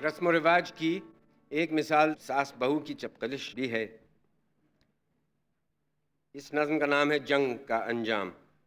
रस्म व रिवाज की एक मिसाल सास बहू की चपकलिश भी है। इस नज़्म का नाम है जंग का अंजाम।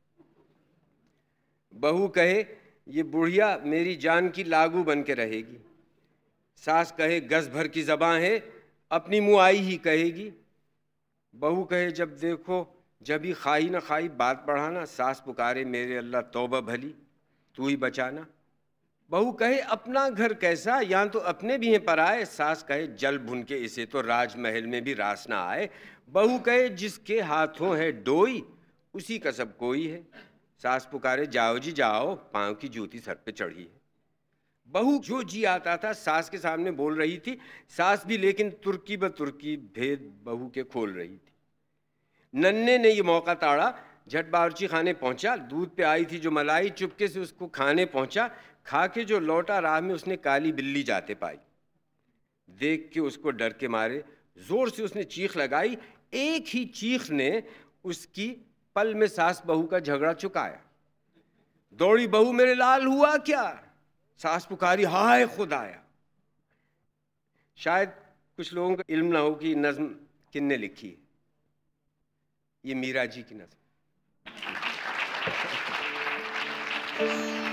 बहू कहे ये बुढ़िया मेरी जान की लागू बन के रहेगी। सास कहे गज भर की ज़बां है, अपनी मुँह आई ही कहेगी। बहू कहे जब देखो जब ही खाई न खाई बात बढ़ाना। सास पुकारे मेरे अल्लाह तौबा भली, तू ही बचाना। बहू कहे अपना घर कैसा, यहाँ तो अपने भी हैं पराए। सास कहे जल भुन के इसे तो राजमहल में भी रास ना आए। बहू कहे जिसके हाथों है डोई, उसी का सब कोई है। सास पुकारे जाओ जी जाओ, पाँव की जूती सर पे चढ़ी है। बहू जो जी आता था सास के सामने बोल रही थी। सास भी लेकिन तुर्की ब तुर्की भेद बहू के खोल रही थी। नन्हे ने ये मौका ताड़ा, झट बावर्ची खाने पहुंचा। दूध पे आई थी जो मलाई, चुपके से उसको खाने पहुंचा। खा के जो लौटा राह में उसने काली बिल्ली जाते पाई। देख के उसको डर के मारे जोर से उसने चीख लगाई। एक ही चीख ने उसकी पल में सास बहू का झगड़ा चुकाया। दौड़ी बहू मेरे लाल हुआ क्या, सास पुकारी हाय खुदाया। शायद कुछ लोगों को इल्म ना हो कि नज्म किसने लिखी है। ये मीरा जी की नज्म।